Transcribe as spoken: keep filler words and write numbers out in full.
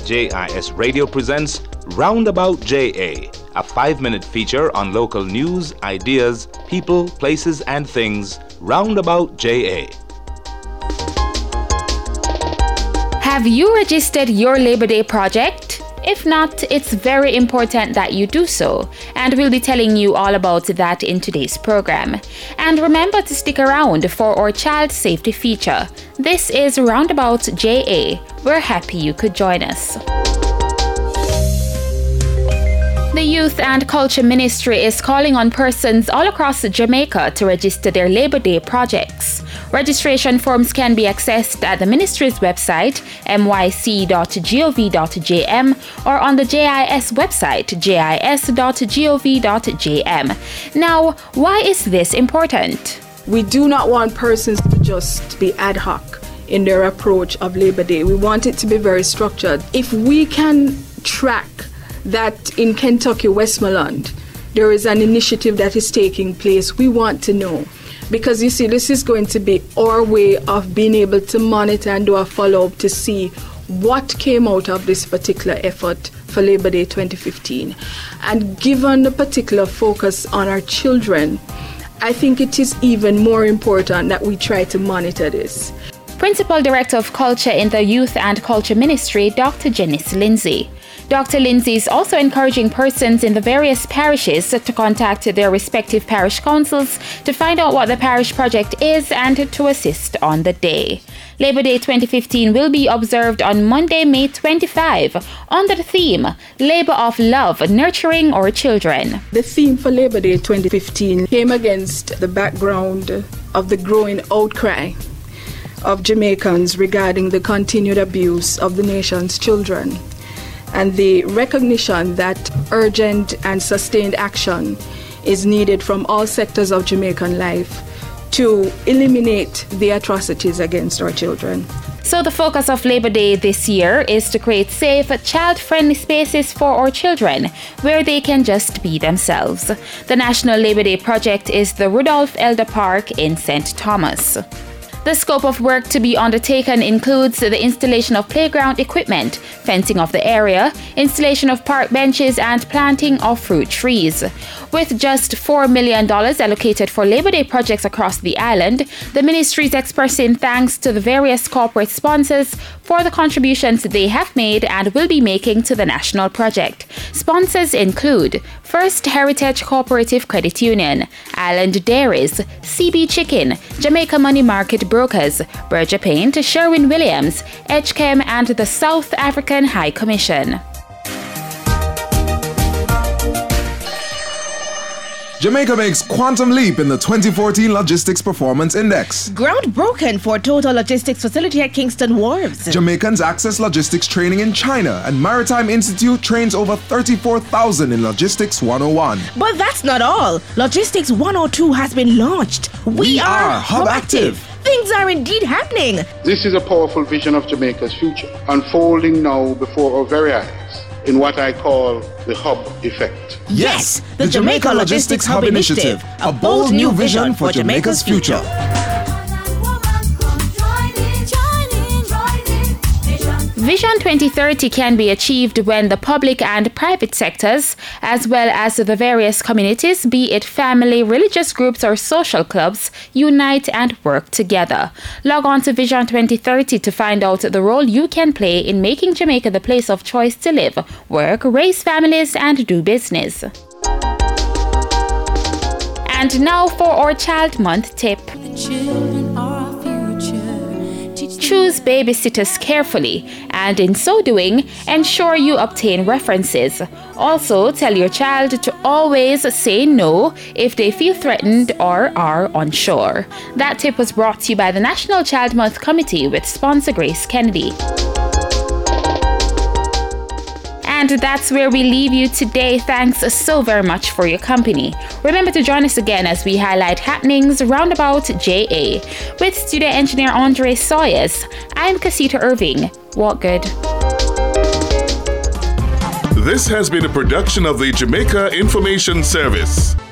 J I S Radio presents Roundabout J A, a five-minute feature on local news, ideas, people, places, and things. Roundabout J A. Have you registered your Labor Day project? If not, it's very important that you do so, and we'll be telling you all about that in today's program. And remember to stick around for our child safety feature. This is Roundabout J A. We're happy you could join us. The Youth and Culture Ministry is calling on persons all across Jamaica to register their Labor Day projects. Registration forms can be accessed at the ministry's website, m y c dot gov dot j m, or on the J I S website, j i s dot gov dot j m. Now, why is this important? We do not want persons to just be ad hoc in their approach of Labor Day. We want it to be very structured. If we can track that in Kentucky, Westmoreland, there is an initiative that is taking place, we want to know. Because you see, this is going to be our way of being able to monitor and do a follow-up to see what came out of this particular effort for Labor Day twenty fifteen. And given the particular focus on our children, I think it is even more important that we try to monitor this. Principal Director of Culture in the Youth and Culture Ministry, Doctor Janice Lindsay. Doctor Lindsay is also encouraging persons in the various parishes to contact their respective parish councils to find out what the parish project is and to assist on the day. Labor Day twenty fifteen will be observed on Monday, May twenty-fifth, under the theme, Labor of Love, Nurturing Our Children. The theme for Labor Day twenty fifteen came against the background of the growing outcry of Jamaicans regarding the continued abuse of the nation's children, and the recognition that urgent and sustained action is needed from all sectors of Jamaican life to eliminate the atrocities against our children. So the focus of Labor Day this year is to create safe, child-friendly spaces for our children where they can just be themselves. The National Labor Day project is the Rudolph Elder Park in Saint Thomas. The scope of work to be undertaken includes the installation of playground equipment, fencing of the area, installation of park benches, and planting of fruit trees. With just four million dollars allocated for Labor Day projects across the island, the ministry is expressing thanks to the various corporate sponsors for the contributions they have made and will be making to the national project. Sponsors include First Heritage Cooperative Credit Union, Island Dairies, C B Chicken, Jamaica Money Market Brokers, Berger Paint, Sherwin-Williams, Edgechem, and the South African High Commission. Jamaica makes quantum leap in the twenty fourteen Logistics Performance Index. Ground broken for total logistics facility at Kingston Wharves. Jamaicans access logistics training in China, and Maritime Institute trains over thirty-four thousand in Logistics one oh one. But that's not all. Logistics one oh two has been launched. We, we are, are Hub Active. Things are indeed happening. This is a powerful vision of Jamaica's future, unfolding now before our very eyes in what I call the Hub Effect. Yes, the, the Jamaica, Jamaica Logistics Hub Initiative, a bold new vision for Jamaica's future. Vision twenty thirty can be achieved when the public and private sectors, as well as the various communities, be it family, religious groups, or social clubs, unite and work together. Log on to Vision twenty thirty to find out the role you can play in making Jamaica the place of choice to live, work, raise families, and do business. And now for our Child Month tip. Choose babysitters carefully, and in so doing, ensure you obtain references. Also, tell your child to always say no if they feel threatened or are unsure. That tip was brought to you by the National Child Month Committee with sponsor Grace Kennedy. And that's where we leave you today. Thanks so very much for your company. Remember to join us again as we highlight happenings roundabout J A. With studio engineer Andre Sawyers, I'm Casita Irving. Walk good. This has been a production of the Jamaica Information Service.